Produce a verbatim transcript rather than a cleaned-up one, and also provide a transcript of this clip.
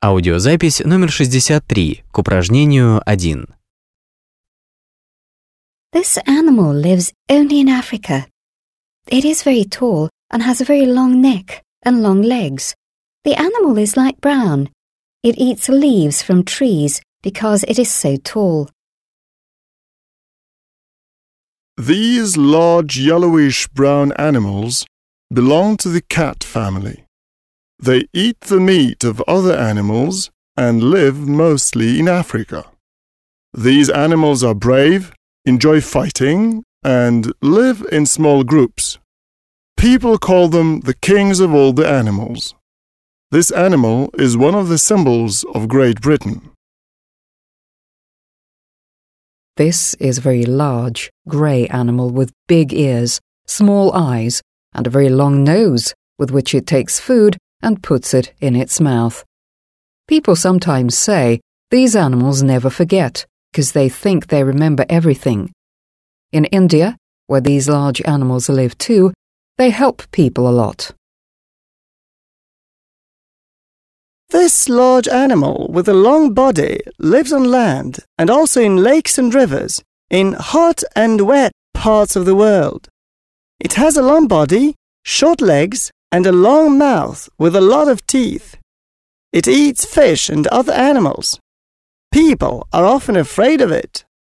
Аудиозапись номер шестьдесят три к упражнению один. This animal lives only in Africa. It is very tall and has a very long neck and long legs. The animal is light brown. It eats leaves from trees because it is so tall. These large yellowish-brown animals belong to the cat family. They eat the meat of other animals and live mostly in Africa. These animals are brave, enjoy fighting, and live in small groups. People call them the kings of all the animals. This animal is one of the symbols of Great Britain. This is a very large, grey animal with big ears, small eyes, and a very long nose with which it takes food and puts it in its mouth. People sometimes say these animals never forget because they think they remember everything. In India, where these large animals live too, they help people a lot. This large animal with a long body lives on land and also in lakes and rivers in hot and wet parts of the world. It has a long body, short legs, and a long mouth with a lot of teeth. It eats fish and other animals. People are often afraid of it.